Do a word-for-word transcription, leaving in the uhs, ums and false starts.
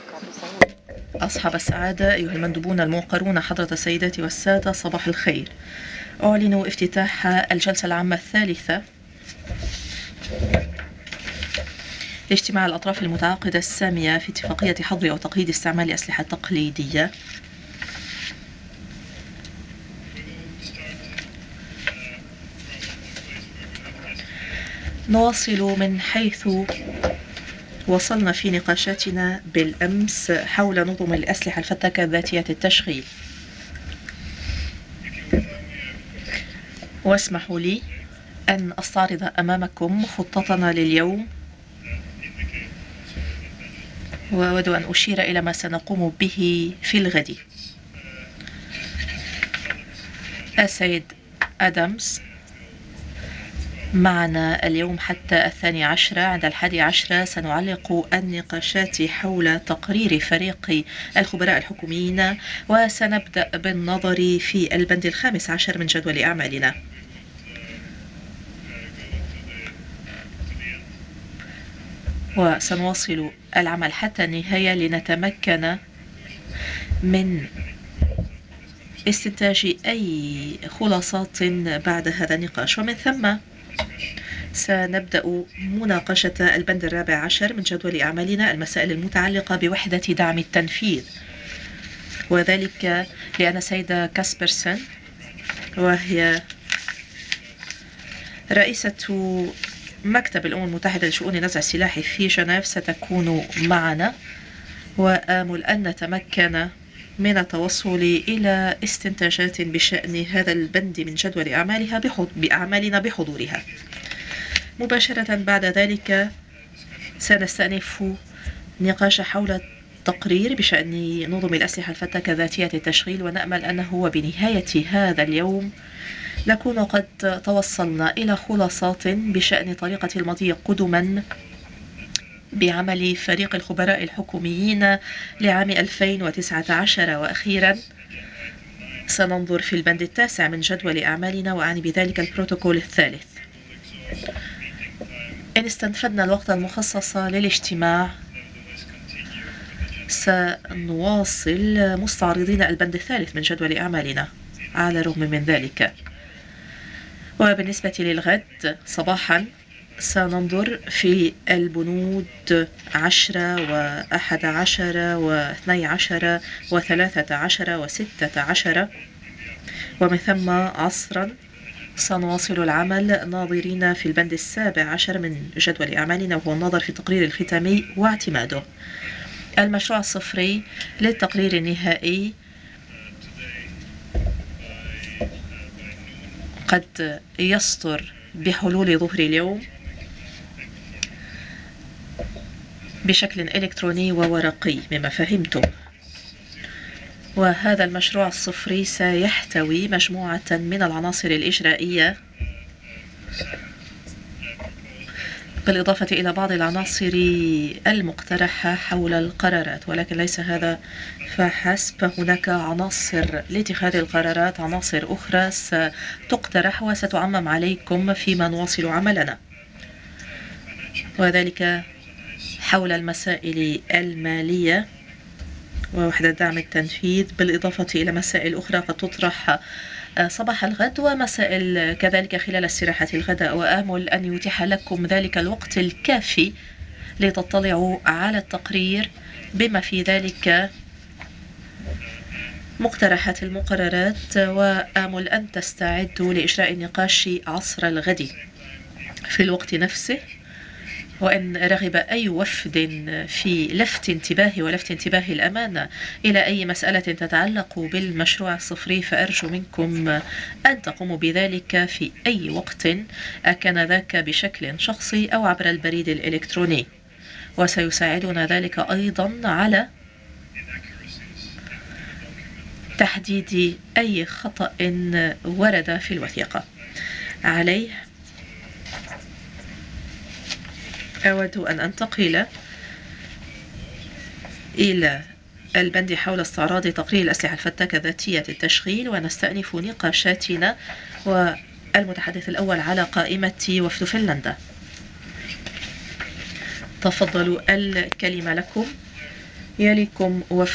أصحاب السعادة أيها المندوبون الموقرون، حضرة السيدات والسادة، صباح الخير. أعلن افتتاح الجلسة العامة الثالثة لاجتماع الأطراف المتعاقدة السامية في اتفاقية حظر أو تقييد استعمال الأسلحة التقليدية. نواصل من حيث وصلنا في نقاشاتنا بالأمس حول نظم الأسلحة الفتاكة ذاتية التشغيل. واسمحوا لي أن أستعرض أمامكم خطتنا لليوم، وأود أن أشير إلى ما سنقوم به في الغد. السيد آدمز معنا اليوم حتى الثاني عشر. عند الحادي عشر سنعلق النقاشات حول تقرير فريق الخبراء الحكوميين، وسنبدأ بالنظر في البند الخامس عشر من جدول أعمالنا. وسنواصل العمل حتى النهاية لنتمكن من استنتاج أي خلاصات بعد هذا النقاش، ومن ثم سنبدأ مناقشة البند الرابع عشر من جدول أعمالنا، المسائل المتعلقة بوحدة دعم التنفيذ، وذلك لأن السيدة كاسبرسون وهي رئيسة مكتب الأمم المتحدة لشؤون نزع السلاح في جنيف ستكون معنا، وآمل أن نتمكن من التوصل إلى استنتاجات بشأن هذا البند من جدول أعمالها بأعمالنا بحضورها. مباشرة بعد ذلك سنستأنف نقاش حول تقرير بشأن نظم الأسلحة الفتاكة ذاتية التشغيل، ونأمل أنه وبنهاية هذا اليوم نكون قد توصلنا إلى خلاصات بشأن طريقة المضي قدما بعمل فريق الخبراء الحكوميين لعام ألفين وتسعة عشر. وأخيرا سننظر في البند التاسع من جدول أعمالنا، وأعني بذلك البروتوكول الثالث. إن استنفدنا الوقت المخصص للاجتماع سنواصل مستعرضين البند الثالث من جدول أعمالنا على الرغم من ذلك. وبالنسبة للغد صباحا سننظر في البنود عشرة وأحد عشر واثني عشر وثلاثة عشر وستة عشر، ومن ثم عصرا سنواصل العمل ناظرين في البند السابع عشر من جدول أعمالنا، وهو النظر في التقرير الختامي واعتماده. المشروع الصفري للتقرير النهائي قد يصدر بحلول ظهر اليوم بشكل إلكتروني وورقي مما فهمت، وهذا المشروع الصفري سيحتوي مجموعة من العناصر الإجرائية بالإضافة إلى بعض العناصر المقترحة حول القرارات، ولكن ليس هذا فحسب. هناك عناصر لاتخاذ القرارات، عناصر أخرى ستقترح وستعمم عليكم فيما نواصل عملنا، وذلك حول المسائل المالية ووحدة دعم التنفيذ، بالإضافة إلى مسائل أخرى قد تطرح صباح الغد ومسائل كذلك خلال استراحة الغداء. وآمل أن يتيح لكم ذلك الوقت الكافي لتطلعوا على التقرير بما في ذلك مقترحات المقررات، وآمل أن تستعدوا لإجراء النقاش عصر الغد في الوقت نفسه. وإن رغب أي وفد في لفت انتباه ولفت انتباه الأمانة إلى أي مسألة تتعلق بالمشروع الصفري، فأرجو منكم أن تقوموا بذلك في أي وقت، أكان ذاك بشكل شخصي أو عبر البريد الإلكتروني، وسيساعدنا ذلك أيضا على تحديد أي خطأ ورد في الوثيقة. عليه أود أن أنتقل إلى البند حول استعراض تقرير الأسلحة الفتاكة ذاتية التشغيل، ونستأنف نقاشاتنا. والمتحدث الأول على قائمة وفد فنلندا. تفضلوا، الكلمة لكم. يليكم وفاء